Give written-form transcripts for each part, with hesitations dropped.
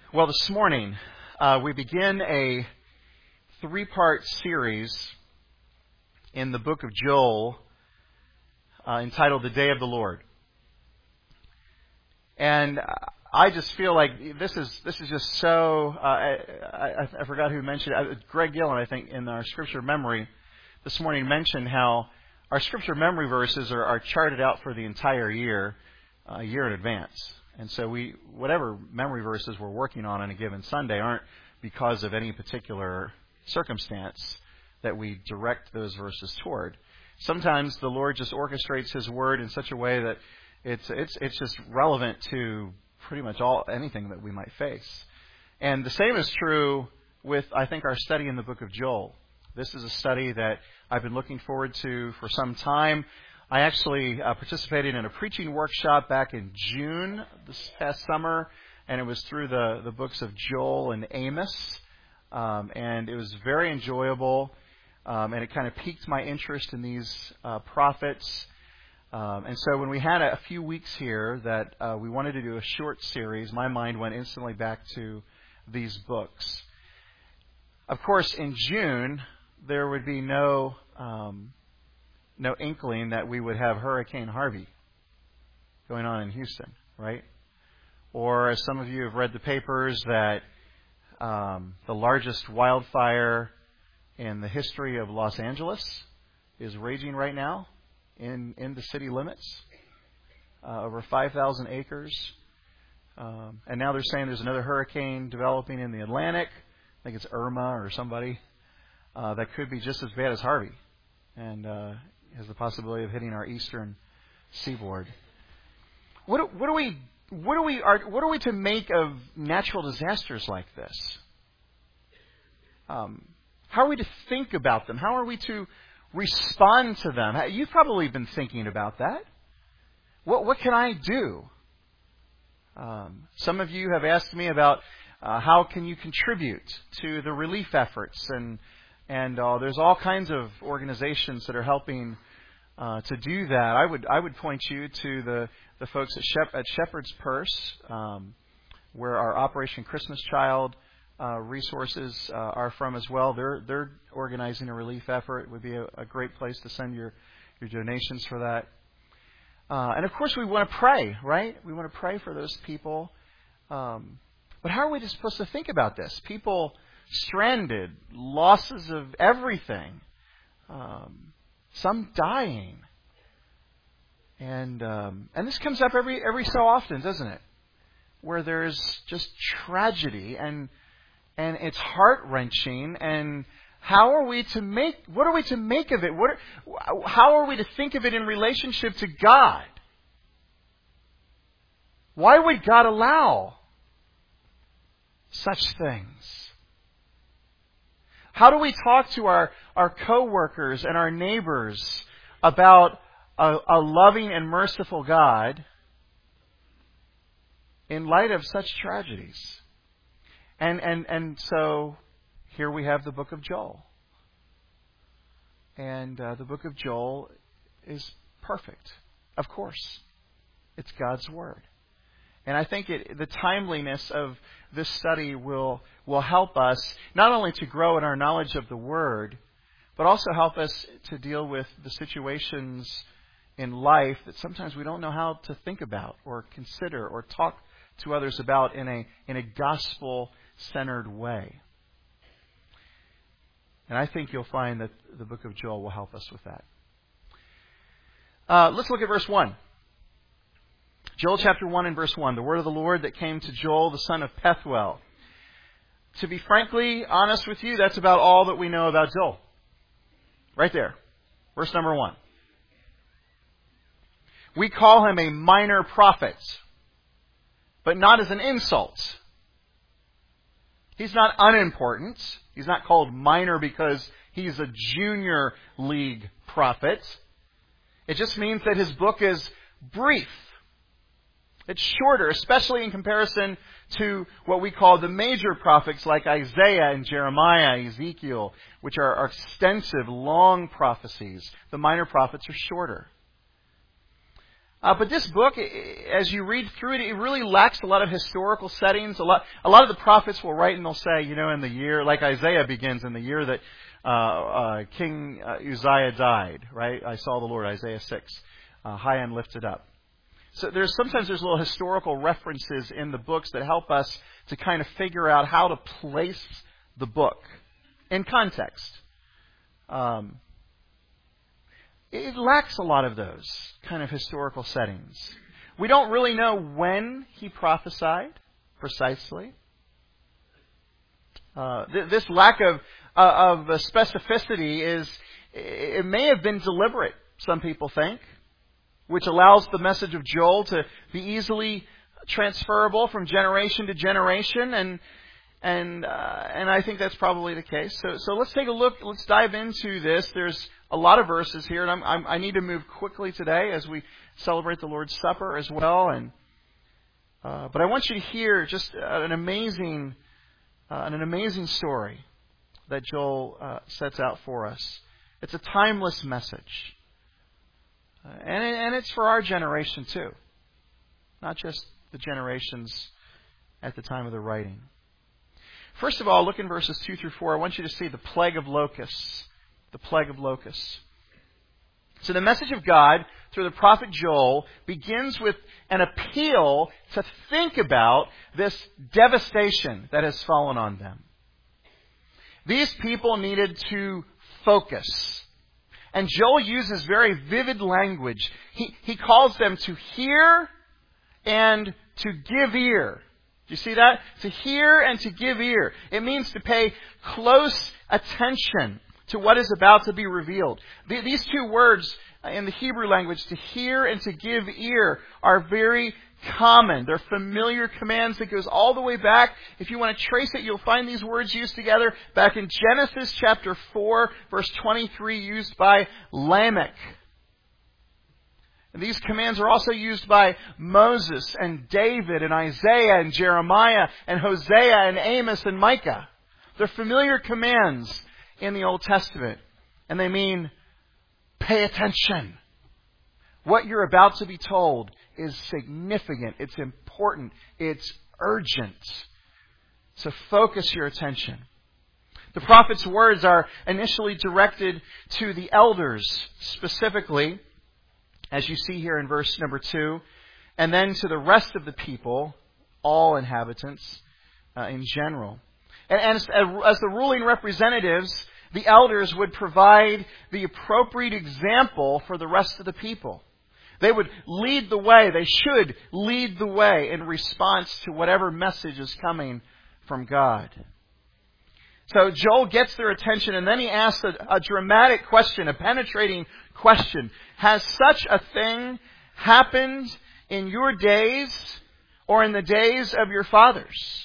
Well, this morning we begin a three-part series in the book of Joel entitled The Day of the Lord. And I just feel like this is just so, I forgot who mentioned it. Greg Gillen, I think, in our scripture memory this morning mentioned how our scripture memory verses are charted out for the entire year, a year in advance. And so whatever memory verses we're working on a given Sunday aren't because of any particular circumstance that we direct those verses toward. Sometimes the Lord just orchestrates His Word in such a way that it's just relevant to pretty much anything that we might face. And the same is true with, I think, our study in the book of Joel. This is a study that I've been looking forward to for some time. I actually participated in a preaching workshop back in June this past summer, and it was through the books of Joel and Amos, and it was very enjoyable, and it kind of piqued my interest in these prophets. And so when we had a few weeks here that we wanted to do a short series, my mind went instantly back to these books. Of course, in June, there would be no inkling that we would have Hurricane Harvey going on in Houston, right? Or as some of you have read the papers, that the largest wildfire in the history of Los Angeles is raging right now in the city limits, over 5,000 acres. And now they're saying there's another hurricane developing in the Atlantic. I think it's Irma or somebody that could be just as bad as Harvey, and has the possibility of hitting our eastern seaboard. What are we to make of natural disasters like this? How are we to think about them? How are we to respond to them? You've probably been thinking about that. What can I do? Some of you have asked me about how can you contribute to the relief efforts, and there's all kinds of organizations that are helping to do that. I would point you to the folks at Shepherd's Purse, where our Operation Christmas Child resources are from as well. They're organizing a relief effort. It would be a great place to send your donations for that. And of course, we want to pray, right? We want to pray for those people. But how are we just supposed to think about this? People stranded, losses of everything, some dying, and this comes up every so often, doesn't it? Where there's just tragedy and it's heart-wrenching. And what are we to make of it? How are we to think of it in relationship to God? Why would God allow such things? How do we talk to our co-workers and our neighbors about a loving and merciful God in light of such tragedies? And so here we have the book of Joel. And the book of Joel is perfect. Of course, it's God's Word. And I think the timeliness of this study will help us not only to grow in our knowledge of the Word, but also help us to deal with the situations in life that sometimes we don't know how to think about or consider or talk to others about in a gospel-centered way. And I think you'll find that the book of Joel will help us with that. Let's look at verse 1. Joel chapter 1 and verse 1, the word of the Lord that came to Joel, the son of Pethuel. To be frankly honest with you, that's about all that we know about Joel. Right there. Verse number 1. We call him a minor prophet, but not as an insult. He's not unimportant. He's not called minor because he's a junior league prophet. It just means that his book is brief. It's shorter, especially in comparison to what we call the major prophets like Isaiah and Jeremiah, Ezekiel, which are extensive, long prophecies. The minor prophets are shorter. But this book, as you read through it, it really lacks a lot of historical settings. A lot of the prophets will write and they'll say, in the year, like Isaiah begins in the year that King Uzziah died, right? I saw the Lord, Isaiah 6, high and lifted up. So sometimes there's little historical references in the books that help us to kind of figure out how to place the book in context. It lacks a lot of those kind of historical settings. We don't really know when he prophesied precisely. This lack of specificity it may have been deliberate, some people think, which allows the message of Joel to be easily transferable from generation to generation, and I think that's probably the case. So let's take a look. Let's dive into this. There's a lot of verses here, and I need to move quickly today as we celebrate the Lord's Supper as well. But I want you to hear just an amazing story that Joel sets out for us. It's a timeless message, and it's for our generation too, not just the generations at the time of the writing. First of all, look in verses 2 through 4. I want you to see the plague of locusts. The plague of locusts. So the message of God through the prophet Joel begins with an appeal to think about this devastation that has fallen on them. These people needed to focus. And Joel uses very vivid language. He calls them to hear and to give ear. Do you see that? To hear and to give ear. It means to pay close attention to what is about to be revealed. These two words in the Hebrew language, to hear and to give ear, are very common. They're familiar commands that goes all the way back. If you want to trace it, you'll find these words used together back in Genesis chapter 4, verse 23, used by Lamech. And these commands are also used by Moses and David and Isaiah and Jeremiah and Hosea and Amos and Micah. They're familiar commands in the Old Testament. And they mean, pay attention. What you're about to be told is significant. It's important. It's urgent. So focus your attention. The prophet's words are initially directed to the elders specifically, as you see here in verse number 2, and then to the rest of the people, all inhabitants in general. And as the ruling representatives, the elders would provide the appropriate example for the rest of the people. They would lead the way. They should lead the way in response to whatever message is coming from God. So Joel gets their attention, and then he asks a dramatic question, a penetrating question. Has such a thing happened in your days or in the days of your fathers?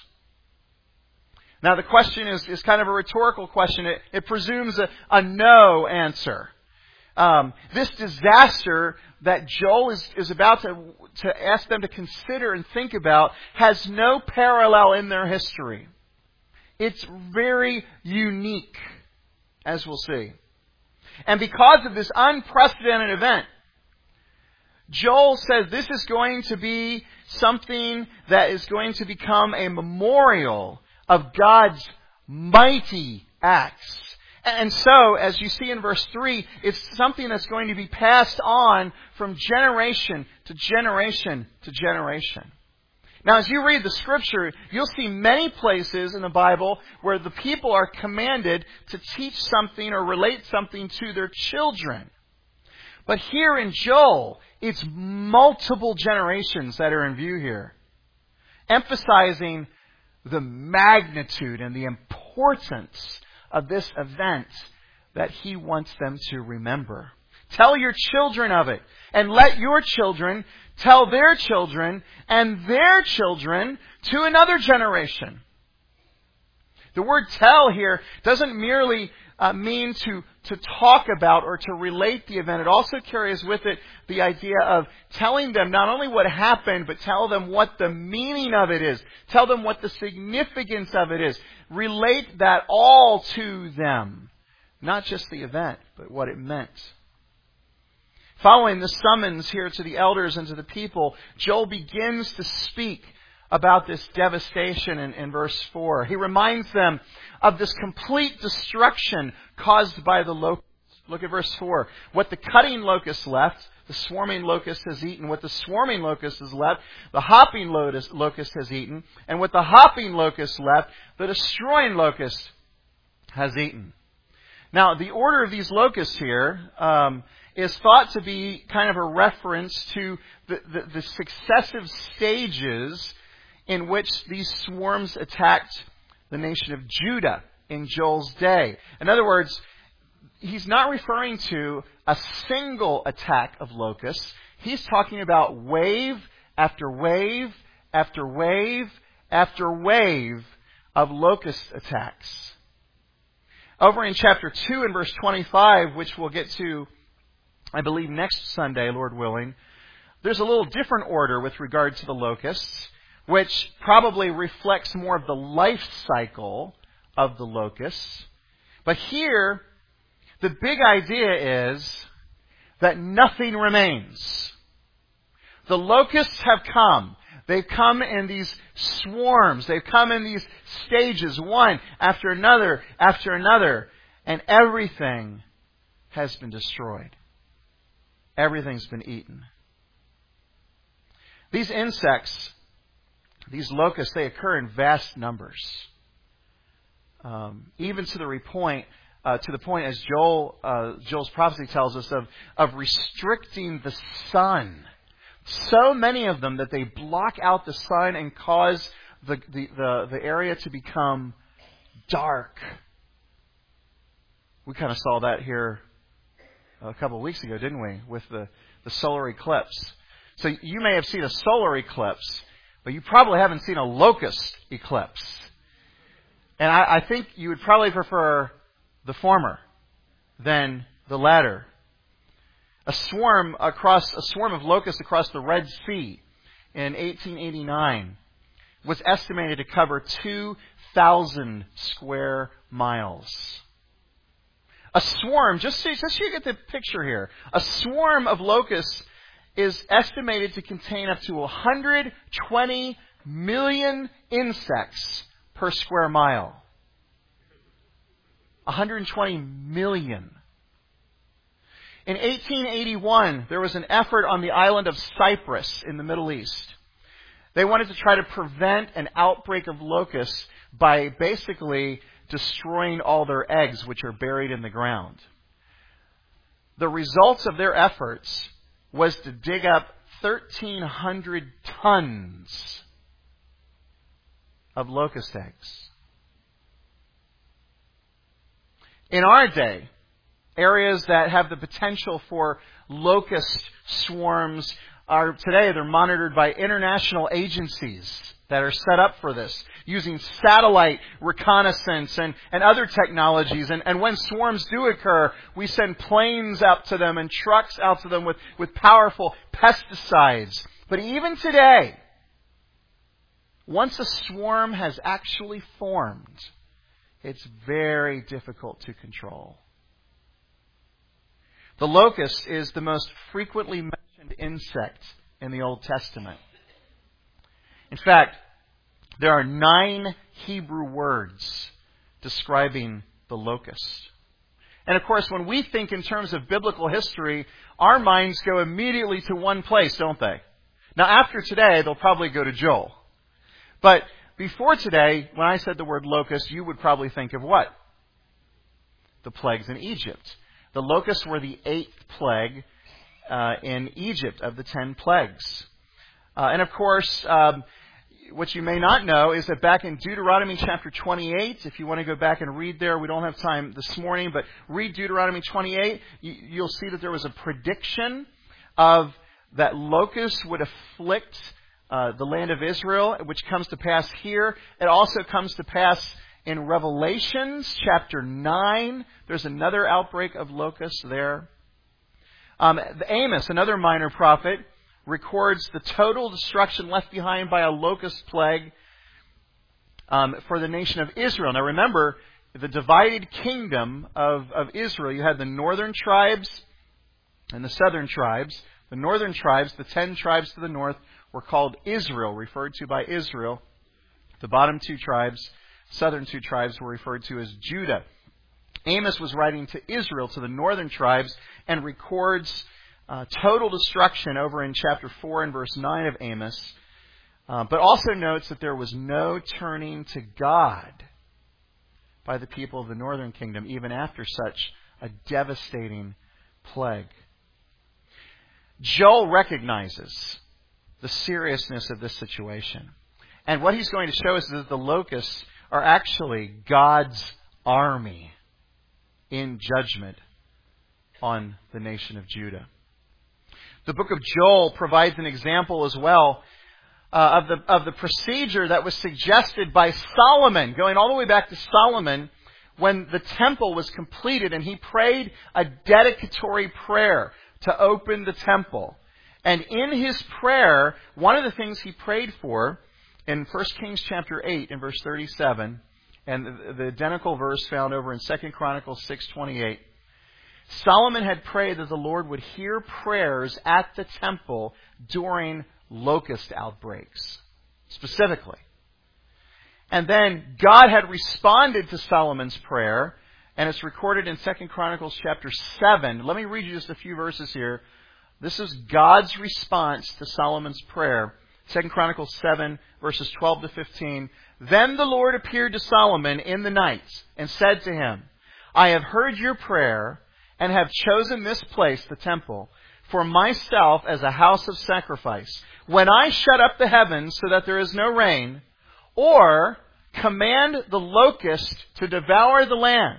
Now the question is kind of a rhetorical question. It presumes a no answer. This disaster that Joel is about to ask them to consider and think about has no parallel in their history. It's very unique, as we'll see. And because of this unprecedented event, Joel says this is going to be something that is going to become a memorial of God's mighty acts. And so, as you see in verse 3, it's something that's going to be passed on from generation to generation to generation. Now, as you read the Scripture, you'll see many places in the Bible where the people are commanded to teach something or relate something to their children. But here in Joel, it's multiple generations that are in view here, emphasizing the magnitude and the importance of this event that he wants them to remember. Tell your children of it, and let your children tell their children and their children to another generation. The word tell here doesn't merely mean to talk about or to relate the event. It also carries with it the idea of telling them not only what happened, but tell them what the meaning of it is. Tell them what the significance of it is. Relate that all to them. Not just the event, but what it meant. Following the summons here to the elders and to the people, Joel begins to speak about this devastation in verse 4. He reminds them of this complete destruction caused by the locusts. Look at verse 4. What the cutting locust left, the swarming locust has eaten. What the swarming locust has left, the hopping locust has eaten. And what the hopping locust left, the destroying locust has eaten. Now, the order of these locusts here is thought to be kind of a reference to the successive stages in which these swarms attacked the nation of Judah in Joel's day. In other words, he's not referring to a single attack of locusts. He's talking about wave after wave after wave after wave of locust attacks. Over in chapter 2 and verse 25, which we'll get to, I believe, next Sunday, Lord willing, there's a little different order with regard to the locusts, which probably reflects more of the life cycle of the locusts. But here, the big idea is that nothing remains. The locusts have come. They've come in these swarms. They've come in these stages, one after another, and everything has been destroyed. Everything's been eaten. These insects, these locusts, they occur in vast numbers. Even to the point as Joel's prophecy tells us of restricting the sun. So many of them that they block out the sun and cause the area to become dark. We kind of saw that here a couple of weeks ago, didn't we? With the solar eclipse. So you may have seen a solar eclipse, but you probably haven't seen a locust eclipse. And I think you would probably prefer the former than the latter. A swarm of locusts across the Red Sea in 1889 was estimated to cover 2,000 square miles. A swarm, just so you get the picture here, a swarm of locusts is estimated to contain up to 120 million insects per square mile. 120 million. In 1881, there was an effort on the island of Cyprus in the Middle East. They wanted to try to prevent an outbreak of locusts by basically destroying all their eggs, which are buried in the ground. The results of their efforts was to dig up 1,300 tons of locust eggs. In our day, areas that have the potential for locust swarms they're monitored by international agencies that are set up for this, using satellite reconnaissance and other technologies. And when swarms do occur, we send planes out to them and trucks out to them with powerful pesticides. But even today, once a swarm has actually formed, it's very difficult to control. The locust is the most frequently mentioned insect in the Old Testament. In fact, there are 9 Hebrew words describing the locust. And of course, when we think in terms of biblical history, our minds go immediately to one place, don't they? Now, after today, they'll probably go to Joel. But before today, when I said the word locust, you would probably think of what? The plagues in Egypt. The locusts were the 8th plague in Egypt of the 10 plagues. And of course, what you may not know is that back in Deuteronomy chapter 28, if you want to go back and read there, we don't have time this morning, but read Deuteronomy 28, you'll see that there was a prediction of that locusts would afflict the land of Israel, which comes to pass here. It also comes to pass in Revelations chapter 9. There's another outbreak of locusts there. Amos, another minor prophet, records the total destruction left behind by a locust plague for the nation of Israel. Now remember, the divided kingdom of Israel. You had the northern tribes And the southern tribes, the northern tribes, the 10 tribes to the north, were called Israel, referred to by Israel. The bottom 2 tribes, southern 2 tribes, were referred to as Judah. Amos was writing to Israel, to the northern tribes, and records total destruction over in chapter 4 and verse 9 of Amos, but also notes that there was no turning to God by the people of the northern kingdom, even after such a devastating plague. Joel recognizes the seriousness of this situation. And what he's going to show us is that the locusts are actually God's army in judgment on the nation of Judah. The book of Joel provides an example as well of the procedure that was suggested by Solomon, going all the way back to Solomon, when the temple was completed and he prayed a dedicatory prayer to open the temple. And in his prayer, one of the things he prayed for in 1 Kings chapter 8 and verse 37, and the identical verse found over in 2 Chronicles 6:28, Solomon had prayed that the Lord would hear prayers at the temple during locust outbreaks, specifically. And then God had responded to Solomon's prayer, and it's recorded in 2 Chronicles chapter 7. Let me read you just a few verses here. This is God's response to Solomon's prayer. 2 Chronicles 7, verses 12 to 15. Then the Lord appeared to Solomon in the night and said to him, I have heard your prayer and have chosen this place, the temple, for myself as a house of sacrifice. When I shut up the heavens so that there is no rain, or command the locust to devour the land,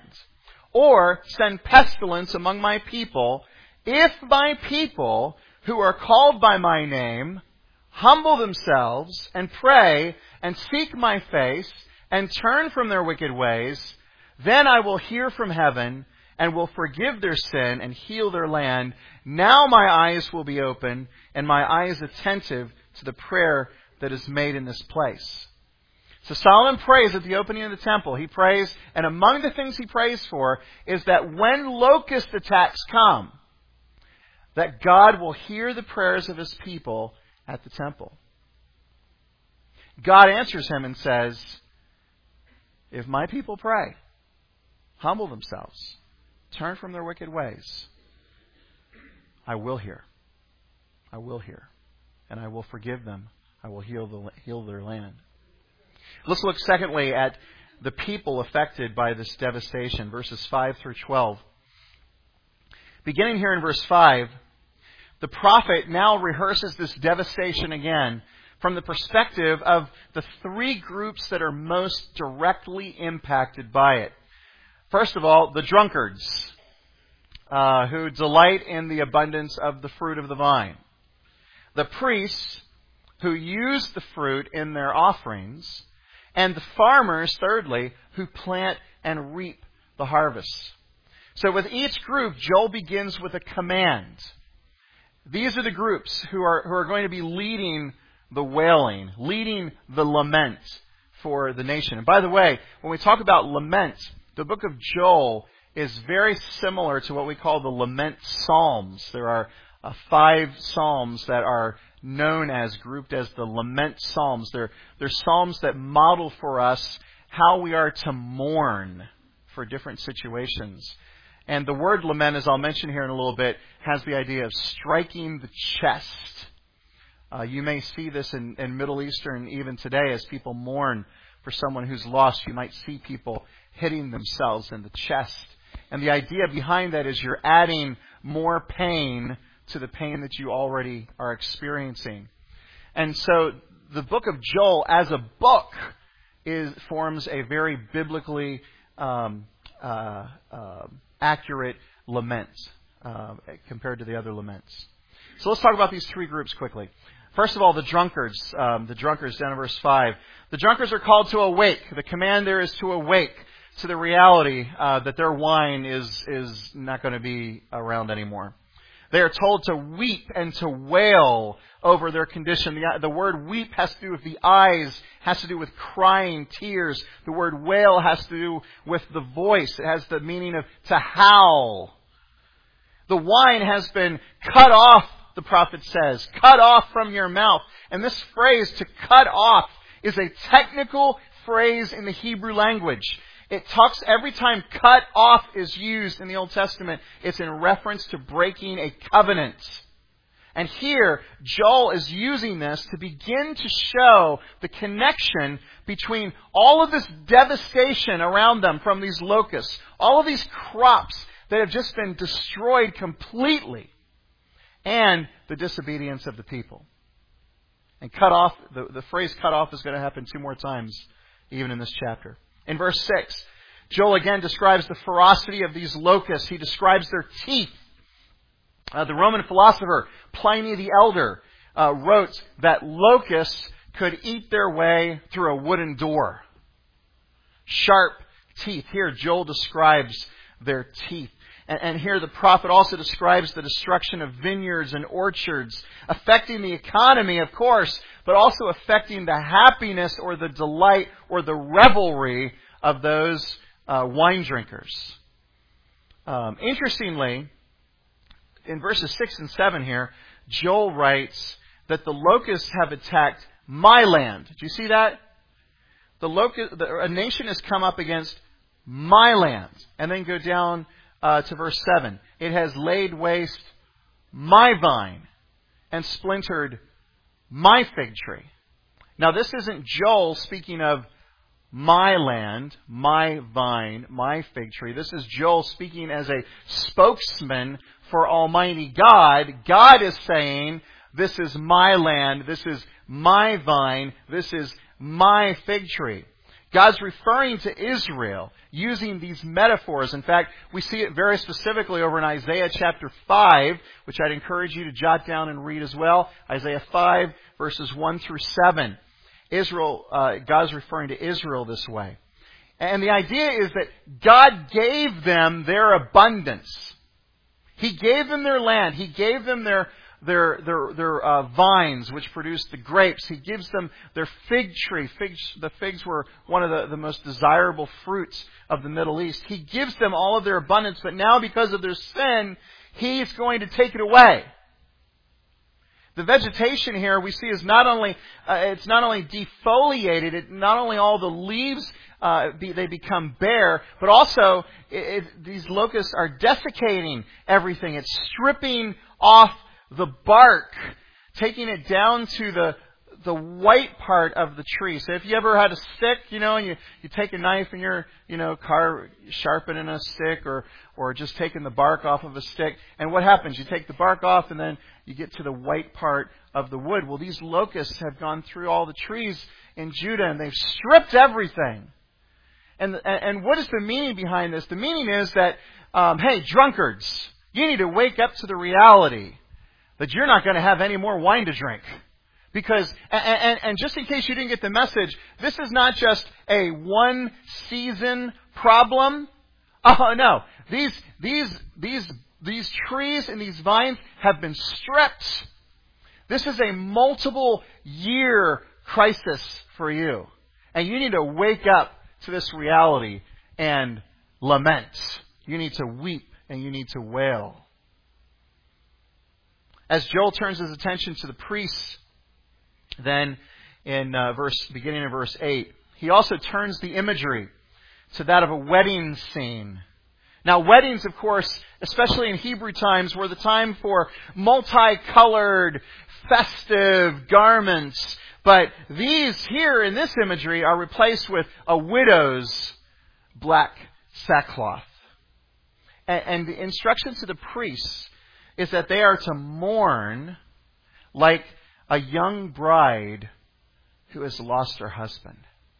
or send pestilence among my people, if my people who are called by my name humble themselves and pray and seek my face and turn from their wicked ways, then I will hear from heaven and will forgive their sin and heal their land. Now my eyes will be open and my eyes attentive to the prayer that is made in this place. So Solomon prays at the opening of the temple. He prays, and among the things he prays for is that when locust attacks come, that God will hear the prayers of his people at the temple. God answers him and says, if my people pray, humble themselves, turn from their wicked ways, I will hear. I will hear. And I will forgive them. I will heal their land. Let's look secondly at the people affected by this devastation, verses 5 through 12. Beginning here in verse 5, the prophet now rehearses this devastation again from the perspective of the 3 groups that are most directly impacted by it. First of all, the drunkards, who delight in the abundance of the fruit of the vine. The priests, who use the fruit in their offerings. And the farmers, thirdly, who plant and reap the harvest. So with each group, Joel begins with a command. These are the groups who are going to be leading the wailing, leading the lament for the nation. And by the way, when we talk about lament, the book of Joel is very similar to what we call the lament psalms. There are 5 psalms that are known as, grouped as the lament psalms. They're psalms that model for us how we are to mourn for different situations. And the word lament, as I'll mention here in a little bit, has the idea of striking the chest. You may see this in Middle Eastern even today as people mourn for someone who's lost. You might see people hitting themselves in the chest. And the idea behind that is you're adding more pain to the pain that you already are experiencing. And so the book of Joel as a book forms a very biblically accurate lament compared to the other laments. So let's talk about these 3 groups quickly. First of all, the drunkards down in verse 5. The drunkards are called to awake. The command there is to awake to the reality that their wine is not going to be around anymore. They are told to weep and to wail over their condition. The word weep has to do with the eyes, has to do with crying tears. The word wail has to do with the voice. It has the meaning of to howl. The wine has been cut off, the prophet says. Cut off from your mouth. And this phrase, to cut off, is a technical phrase in the Hebrew language. It talks, every time cut off is used in the Old Testament, it's in reference to breaking a covenant. And here, Joel is using this to begin to show the connection between all of this devastation around them from these locusts, all of these crops that have just been destroyed completely, and the disobedience of the people. And cut off, the phrase cut off is going to happen 2 more times, even in this chapter. In verse 6, Joel again describes the ferocity of these locusts. He describes their teeth. The Roman philosopher Pliny the Elder wrote that locusts could eat their way through a wooden door. Sharp teeth. Here, Joel describes their teeth. And here the prophet also describes the destruction of vineyards and orchards, affecting the economy, of course, but also affecting the happiness or the delight or the revelry of those wine drinkers. Interestingly, in verses 6 and 7 here, Joel writes that the locusts have attacked my land. Do you see that? A nation has come up against my land. And then go down to verse 7. It has laid waste my vine and splintered my fig tree. Now, this isn't Joel speaking of my land, my vine, my fig tree. This is Joel speaking as a spokesman for Almighty God. God is saying, this is my land, this is my vine, this is my fig tree. God's referring to Israel using these metaphors. In fact, we see it very specifically over in Isaiah chapter 5, which I'd encourage you to jot down and read as well. Isaiah 5, verses 1 through 7. God's referring to Israel this way. And the idea is that God gave them their abundance. He gave them their land. He gave them their vines, which produced the grapes. He gives them their fig tree. The figs were one of the most desirable fruits of the Middle East. He gives them all of their abundance, but now because of their sin, He's going to take it away. The vegetation here we see is not only defoliated, not only all the leaves they become bare, but also these locusts are desiccating everything. It's stripping off the bark, taking it down to the white part of the tree. So if you ever had a stick, and you take a knife and you're, sharpening a stick or just taking the bark off of a stick, and what happens? You take the bark off and then you get to the white part of the wood. Well, these locusts have gone through all the trees in Judah and they've stripped everything. And what is the meaning behind this? The meaning is that, hey, drunkards, you need to wake up to the reality that you're not going to have any more wine to drink. Because, and just in case you didn't get the message, this is not just a one season problem. Oh no. These trees and these vines have been stripped. This is a multiple year crisis for you. And you need to wake up to this reality and lament. You need to weep and you need to wail. As Joel turns his attention to the priests, then in beginning of verse 8, he also turns the imagery to that of a wedding scene. Now, weddings, of course, especially in Hebrew times, were the time for multicolored, festive garments. But these here in this imagery are replaced with a widow's black sackcloth. And the instruction to the priests is that they are to mourn like a young bride who has lost her husband.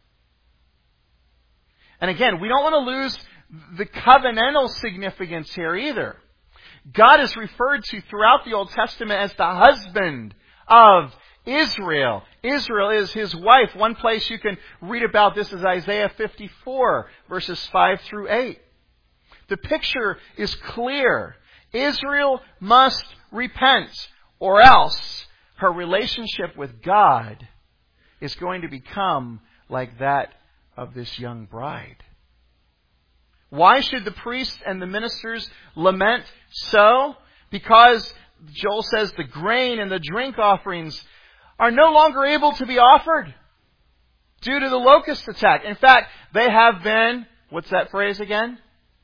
And again, we don't want to lose the covenantal significance here either. God is referred to throughout the Old Testament as the husband of Israel. Israel is His wife. One place you can read about this is Isaiah 54, verses 5 through 8. The picture is clear. Israel must repent, or else her relationship with God is going to become like that of this young bride. Why should the priests and the ministers lament so? Because Joel says the grain and the drink offerings are no longer able to be offered due to the locust attack. In fact, they have been, what's that phrase again?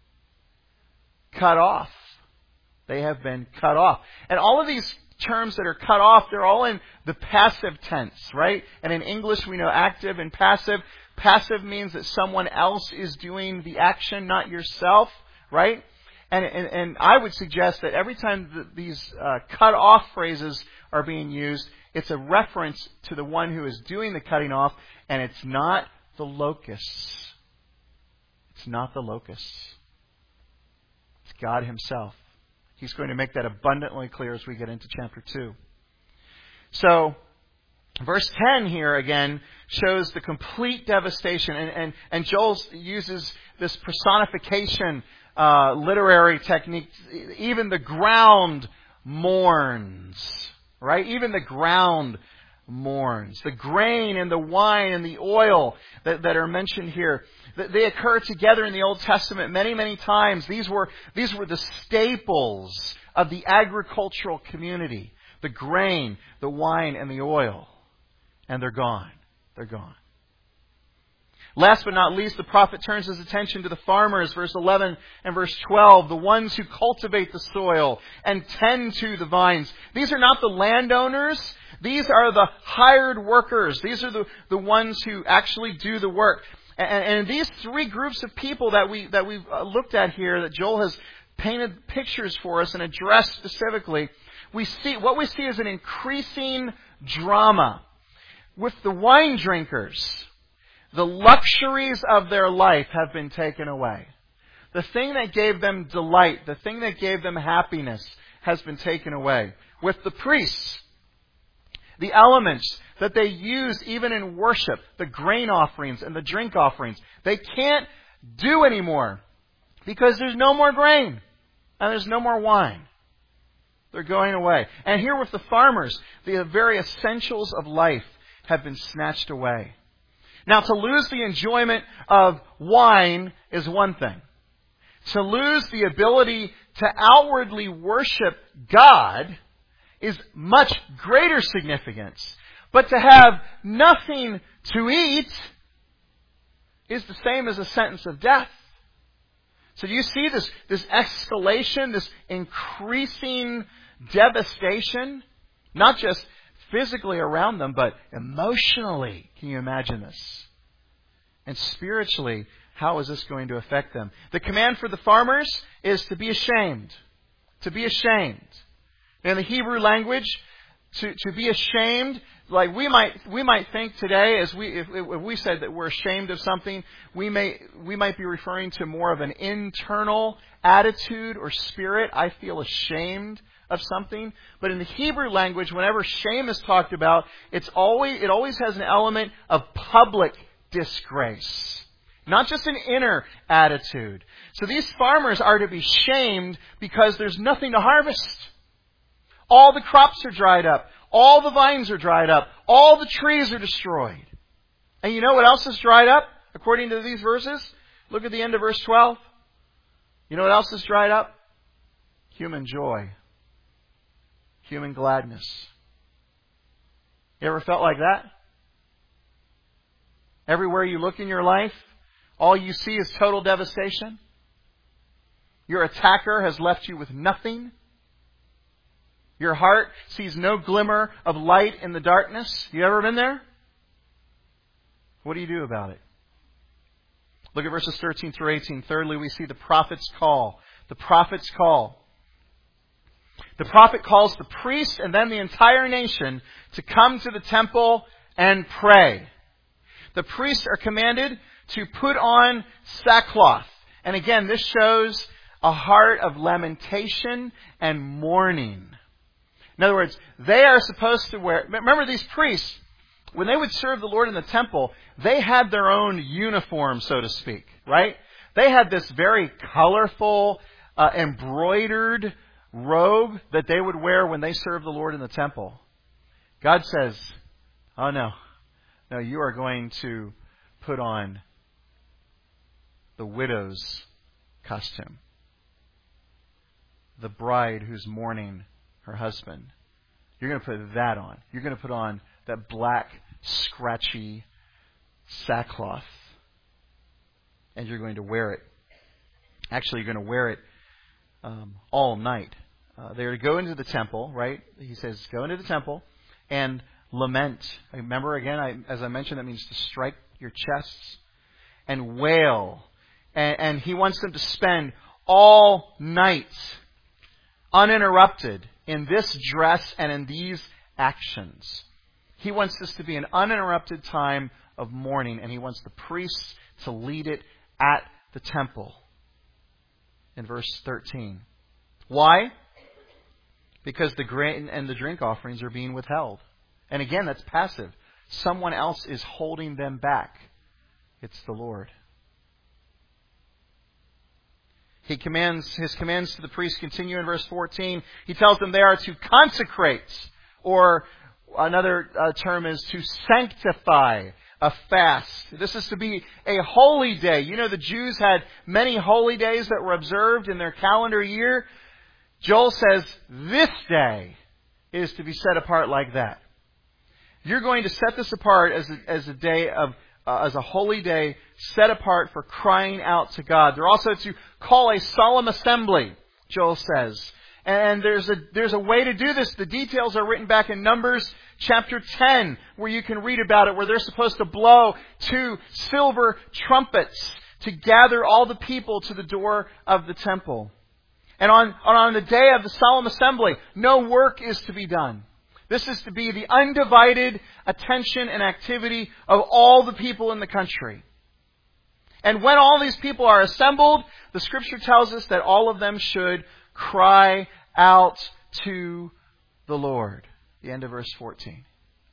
Cut off. They have been cut off. And all of these terms that are cut off, they're all in the passive tense, right? And in English, we know active and passive. Passive means that someone else is doing the action, not yourself, right? And I would suggest that every time these cut off phrases are being used, it's a reference to the one who is doing the cutting off, and it's not the locusts. It's not the locusts. It's God Himself. He's going to make that abundantly clear as we get into chapter 2. So, verse 10 here again shows the complete devastation. And Joel uses this personification literary technique. Even the ground mourns. Right? Even the ground mourns. The grain and the wine and the oil that are mentioned here, they occur together in the Old Testament many, many times. These were the staples of the agricultural community. The grain, the wine, and the oil. And they're gone. They're gone. Last but not least, the prophet turns his attention to the farmers, verse 11 and verse 12, the ones who cultivate the soil and tend to the vines. These are not the landowners. These are the hired workers. These are the ones who actually do the work. And these three groups of people that we've looked at here, that Joel has painted pictures for us and addressed specifically, what we see is an increasing drama. With the wine drinkers, the luxuries of their life have been taken away. The thing that gave them delight, the thing that gave them happiness, has been taken away. With the priests, the elements that they use even in worship, the grain offerings and the drink offerings, they can't do anymore because there's no more grain and there's no more wine. They're going away. And here with the farmers, the very essentials of life have been snatched away. Now, to lose the enjoyment of wine is one thing. To lose the ability to outwardly worship God is much greater significance. But to have nothing to eat is the same as a sentence of death. So do you see this escalation, this increasing devastation? Not just physically around them, but emotionally. Can you imagine this? And spiritually, how is this going to affect them? The command for the farmers is to be ashamed. To be ashamed. In the Hebrew language, to be ashamed, like we might think today, as if we said that we're ashamed of something, we might be referring to more of an internal attitude or spirit. I feel ashamed of something. But in the Hebrew language, whenever shame is talked about, it always has an element of public disgrace. Not just an inner attitude. So these farmers are to be shamed because there's nothing to harvest. All the crops are dried up. All the vines are dried up. All the trees are destroyed. And you know what else is dried up according to these verses? Look at the end of verse 12. You know what else is dried up? Human joy. Human gladness. You ever felt like that? Everywhere you look in your life, all you see is total devastation. Your attacker has left you with nothing. Your heart sees no glimmer of light in the darkness. You ever been there? What do you do about it? Look at verses 13 through 18. Thirdly, we see the prophet's call. The prophet's call. The prophet calls the priest and then the entire nation to come to the temple and pray. The priests are commanded to put on sackcloth. And again, this shows a heart of lamentation and mourning. In other words, they are supposed to wear... Remember, these priests, when they would serve the Lord in the temple, they had their own uniform, so to speak, right? They had this very colorful, embroidered robe that they would wear when they served the Lord in the temple. God says, oh no, you are going to put on the widow's costume. The bride who's mourning her husband. You're going to put that on. You're going to put on that black, scratchy sackcloth. And you're going to wear it. Actually, you're going to wear it all night. They're to go into the temple, right? He says, go into the temple and lament. Remember, again, as I mentioned, that means to strike your chests and wail. And he wants them to spend all night uninterrupted in this dress and in these actions. He wants this to be an uninterrupted time of mourning, and he wants the priests to lead it at the temple. In verse 13. Why? Because the grain and the drink offerings are being withheld. And again, that's passive. Someone else is holding them back. It's the Lord. His commands to the priests continue in verse 14. He tells them they are to consecrate, or another term is to sanctify a fast. This is to be a holy day. You know, the Jews had many holy days that were observed in their calendar year. Joel says this day is to be set apart like that. You're going to set this apart as a day of as a holy day set apart for crying out to God. They're also to call a solemn assembly, Joel says. And there's a way to do this. The details are written back in Numbers chapter 10, where you can read about it, where they're supposed to blow 2 silver trumpets to gather all the people to the door of the temple. And on the day of the solemn assembly, no work is to be done. This is to be the undivided attention and activity of all the people in the country. And when all these people are assembled, the Scripture tells us that all of them should cry out to the Lord. The end of verse 14.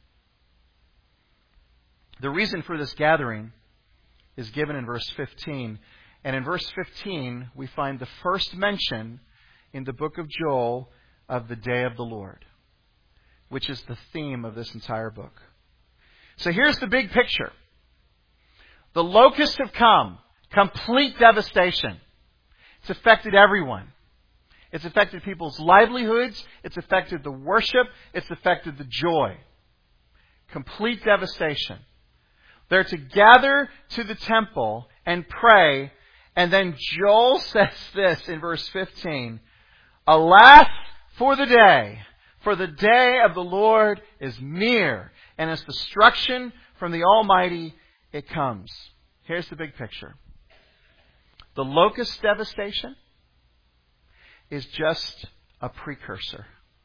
The reason for this gathering is given in verse 15. And in verse 15, we find the first mention in the book of Joel of the day of the Lord, which is the theme of this entire book. So here's the big picture. The locusts have come. Complete devastation. It's affected everyone. It's affected people's livelihoods. It's affected the worship. It's affected the joy. Complete devastation. They're to gather to the temple and pray. And then Joel says this in verse 15. Alas for the day of the Lord is near, and its destruction from the Almighty it comes. Here's the big picture. The locust devastation is just a precursor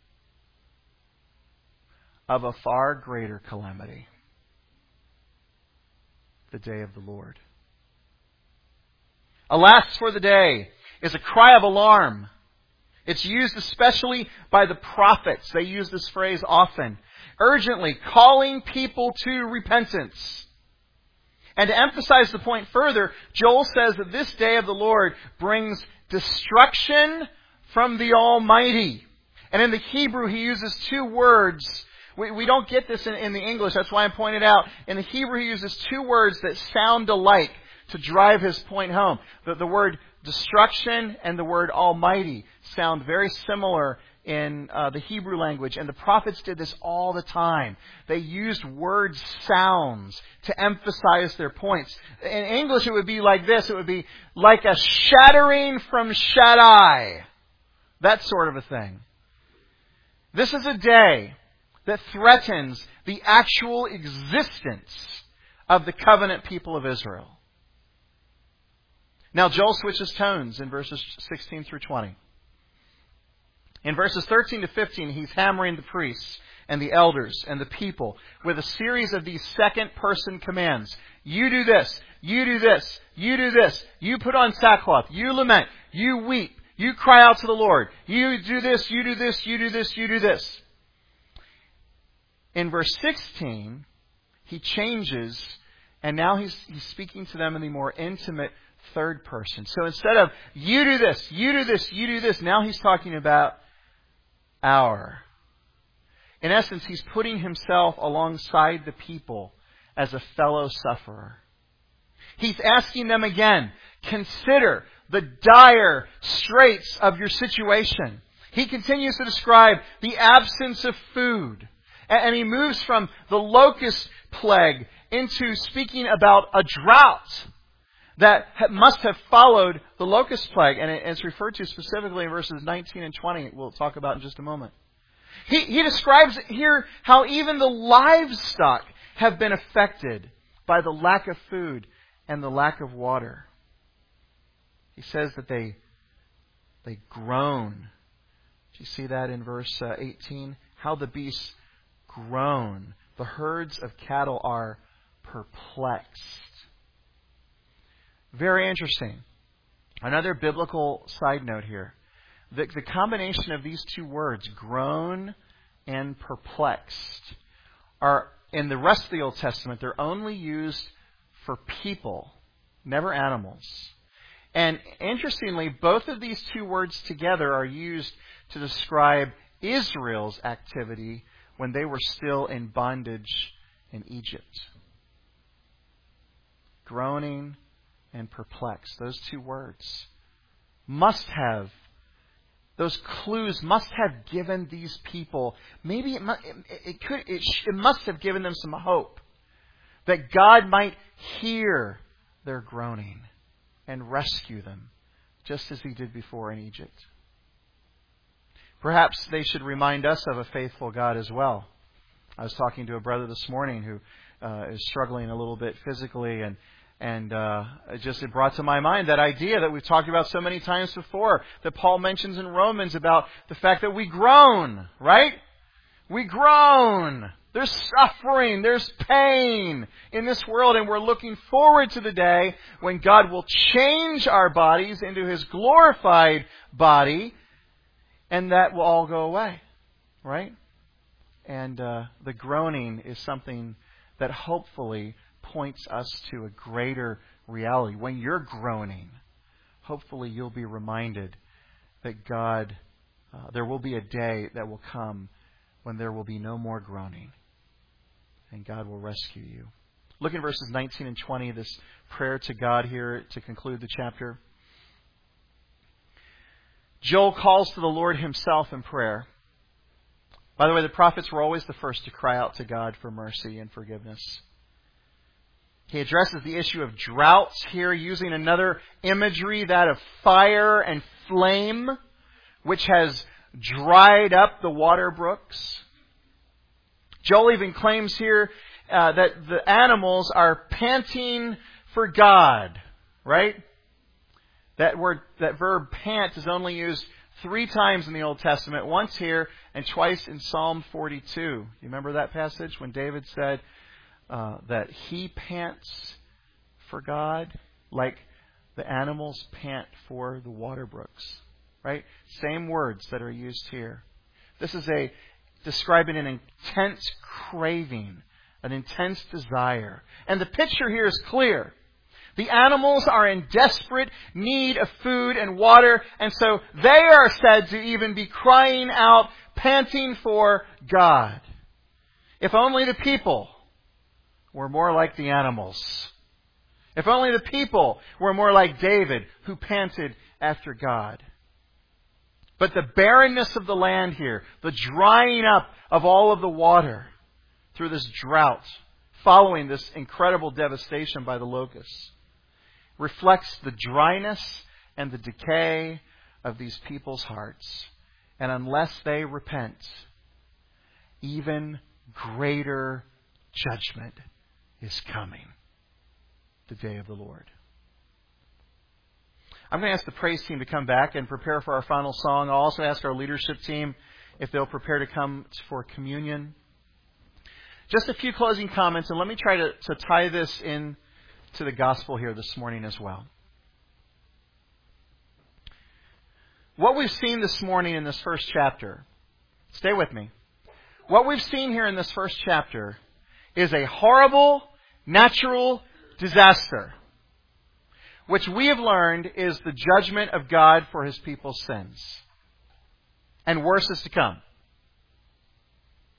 of a far greater calamity. The day of the Lord. Alas for the day is a cry of alarm. It's used especially by the prophets. They use this phrase often. Urgently calling people to repentance. And to emphasize the point further, Joel says that this day of the Lord brings destruction from the Almighty. And in the Hebrew, he uses 2 words. We don't get this in the English. That's why I pointed out. In the Hebrew, he uses 2 words that sound alike to drive his point home. The word destruction and the word Almighty sound very similar in the Hebrew language. And the prophets did this all the time. They used word sounds to emphasize their points. In English, it would be like this. It would be like a shattering from Shaddai. That sort of a thing. This is a day that threatens the actual existence of the covenant people of Israel. Now, Joel switches tones in verses 16 through 20. In verses 13 to 15, he's hammering the priests and the elders and the people with a series of these second-person commands. You do this. You do this. You do this. You put on sackcloth. You lament. You weep. You cry out to the Lord. You do this. You do this. You do this. You do this. In verse 16, he changes, and now he's speaking to them in the more intimate third person. So instead of you do this, you do this, you do this, now he's talking about our. In essence, he's putting himself alongside the people as a fellow sufferer. He's asking them again, Consider the dire straits of your situation. He continues to describe the absence of food. And he moves from the locust plague into speaking about a drought that must have followed the locust plague. And it's referred to specifically in verses 19 and 20, we'll talk about in just a moment. He describes here how even the livestock have been affected by the lack of food and the lack of water. He says that they groan. Do you see that in verse 18? How the beasts groan. The herds of cattle are perplexed. Very interesting. Another biblical side note here. The combination of these two words, groan and perplexed, are in the rest of the Old Testament, they're only used for people, never animals. And interestingly, both of these two words together are used to describe Israel's activity when they were still in bondage in Egypt. Groaning and perplexed. Those two words those clues must have given these people, maybe it must have given them some hope that God might hear their groaning and rescue them, just as He did before in Egypt. Perhaps they should remind us of a faithful God as well. I was talking to a brother this morning who is struggling a little bit physically, and it brought to my mind that idea that we've talked about so many times before, that Paul mentions in Romans about the fact that we groan, right? We groan. There's suffering, there's pain in this world, and we're looking forward to the day when God will change our bodies into His glorified body, and that will all go away, right? And the groaning is something that hopefully points us to a greater reality. When you're groaning, hopefully you'll be reminded that God, there will be a day that will come when there will be no more groaning, and God will rescue you. Look at verses 19 and 20, this prayer to God here to conclude the chapter. Joel calls to the Lord Himself in prayer. By the way, the prophets were always the first to cry out to God for mercy and forgiveness. He addresses the issue of droughts here using another imagery, that of fire and flame, which has dried up the water brooks. Joel even claims here that the animals are panting for God, right? That verb pant is only used 3 times in the Old Testament, once here and twice in Psalm 42. You remember that passage when David said that he pants for God like the animals pant for the water brooks, right? Same words that are used here. This is describing an intense craving, an intense desire. And the picture here is clear. The animals are in desperate need of food and water, and so they are said to even be crying out, panting for God. If only the people were more like the animals. If only the people were more like David, who panted after God. But the barrenness of the land here, the drying up of all of the water through this drought, following this incredible devastation by the locusts, reflects the dryness and the decay of these people's hearts. And unless they repent, even greater judgment is coming, the day of the Lord. I'm going to ask the praise team to come back and prepare for our final song. I'll also ask our leadership team if they'll prepare to come for communion. Just a few closing comments, and let me try to tie this in to the gospel here this morning as well. What we've seen this morning in this first chapter, stay with me. What we've seen here in this first chapter is a horrible natural disaster, which we have learned is the judgment of God for His people's sins. And worse is to come.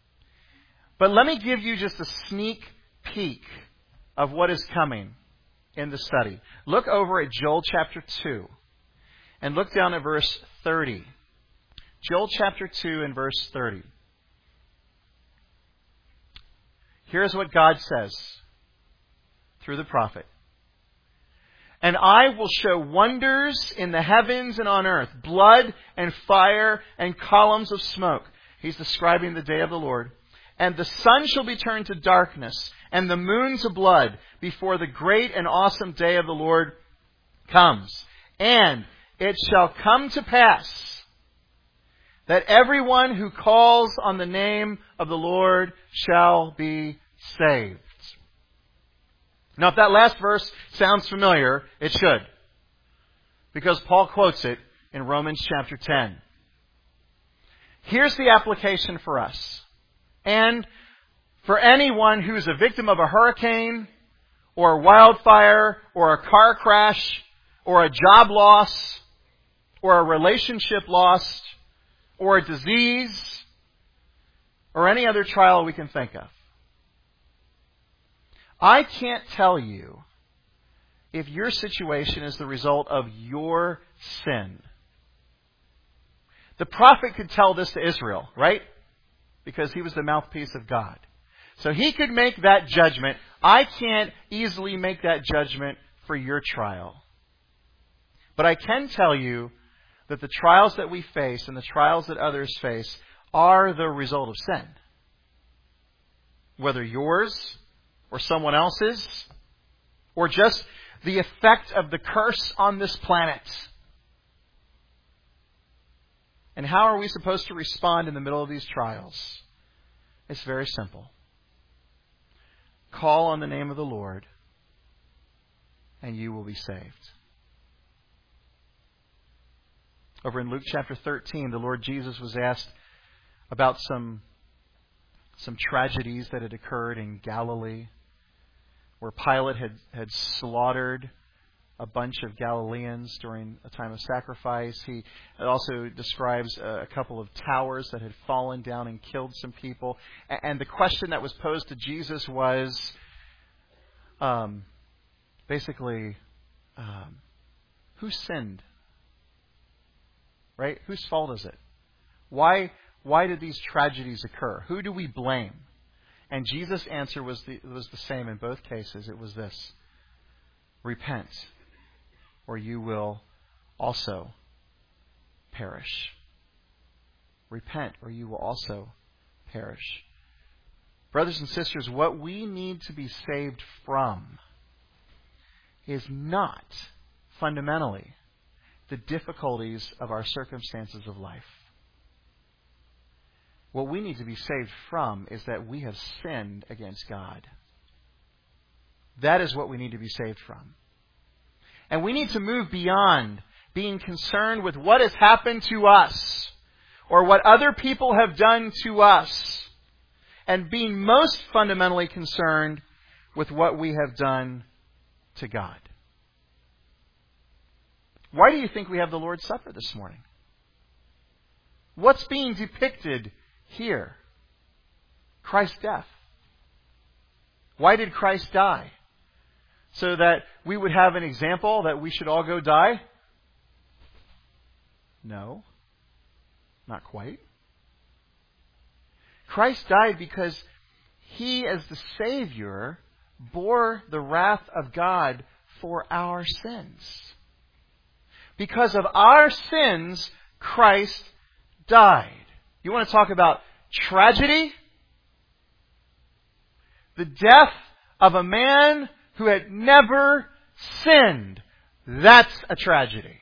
But let me give you just a sneak peek of what is coming in the study. Look over at Joel chapter 2 and look down at verse 30. Joel chapter 2 and verse 30. Here's what God says through the prophet. And I will show wonders in the heavens and on earth, blood and fire and columns of smoke. He's describing the day of the Lord. And the sun shall be turned to darkness, and the moon to blood, before the great and awesome day of the Lord comes. And it shall come to pass that everyone who calls on the name of the Lord shall be saved. Now, if that last verse sounds familiar, it should. Because Paul quotes it in Romans chapter 10. Here's the application for us. And for anyone who's a victim of a hurricane, or a wildfire, or a car crash, or a job loss, or a relationship lost, or a disease, or any other trial we can think of. I can't tell you if your situation is the result of your sin. The prophet could tell this to Israel, right? Because he was the mouthpiece of God. So he could make that judgment. I can't easily make that judgment for your trial. But I can tell you that the trials that we face and the trials that others face are the result of sin. Whether yours or someone else's, or just the effect of the curse on this planet. And how are we supposed to respond in the middle of these trials? It's very simple. Call on the name of the Lord, and you will be saved. Over in Luke chapter 13, the Lord Jesus was asked about some tragedies that had occurred in Galilee, where Pilate had slaughtered a bunch of Galileans during a time of sacrifice. He also describes a couple of towers that had fallen down and killed some people. And the question that was posed to Jesus was basically, who sinned? Right? Whose fault is it? Why did these tragedies occur? Who do we blame? And Jesus' answer was the same in both cases. It was this: repent, or you will also perish. Repent, or you will also perish. Brothers and sisters, what we need to be saved from is not fundamentally the difficulties of our circumstances of life. What we need to be saved from is that we have sinned against God. That is what we need to be saved from. And we need to move beyond being concerned with what has happened to us or what other people have done to us, and being most fundamentally concerned with what we have done to God. Why do you think we have the Lord's Supper this morning? What's being depicted here? Christ's death. Why did Christ die? So that we would have an example that we should all go die? No. Not quite. Christ died because He, as the Savior, bore the wrath of God for our sins. Because of our sins, Christ died. You want to talk about tragedy? The death of a man who had never sinned. That's a tragedy.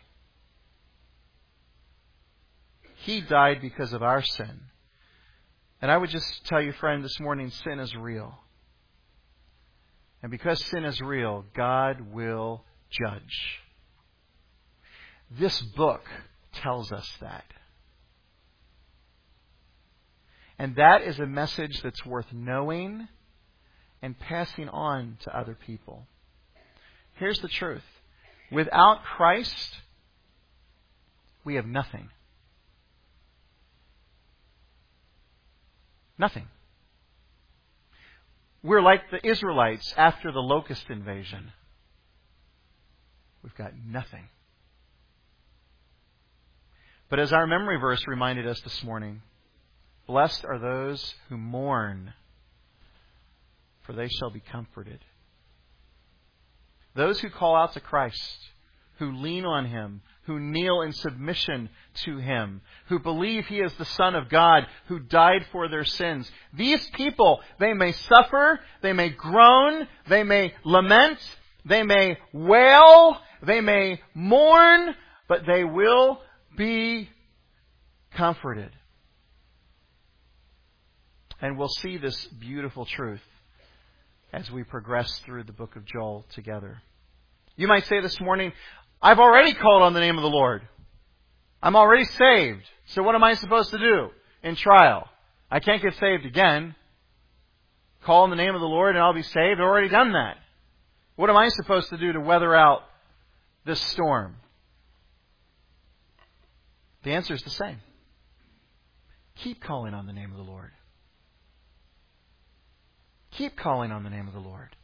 He died because of our sin. And I would just tell you, friend, this morning, sin is real. And because sin is real, God will judge. This book tells us that. And that is a message that's worth knowing and passing on to other people. Here's the truth. Without Christ, we have nothing. Nothing. We're like the Israelites after the locust invasion. we've got nothing. But as our memory verse reminded us this morning, blessed are those who mourn, for they shall be comforted. Those who call out to Christ, who lean on Him, who kneel in submission to Him, who believe He is the Son of God, who died for their sins. These people, they may suffer, they may groan, they may lament, they may wail, they may mourn, but they will be comforted. And we'll see this beautiful truth as we progress through the book of Joel together. You might say this morning, I've already called on the name of the Lord. I'm already saved. So what am I supposed to do in trial? I can't get saved again. Call on the name of the Lord and I'll be saved. I've already done that. What am I supposed to do to weather out this storm? The answer is the same. Keep calling on the name of the Lord. Keep calling on the name of the Lord.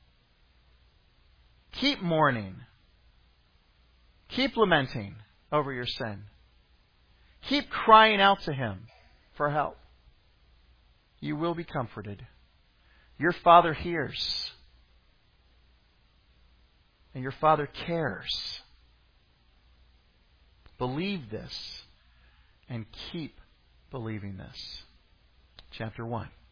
Keep mourning. Keep lamenting over your sin. Keep crying out to Him for help. You will be comforted. Your Father hears. And your Father cares. Believe this and keep believing this. Chapter 1.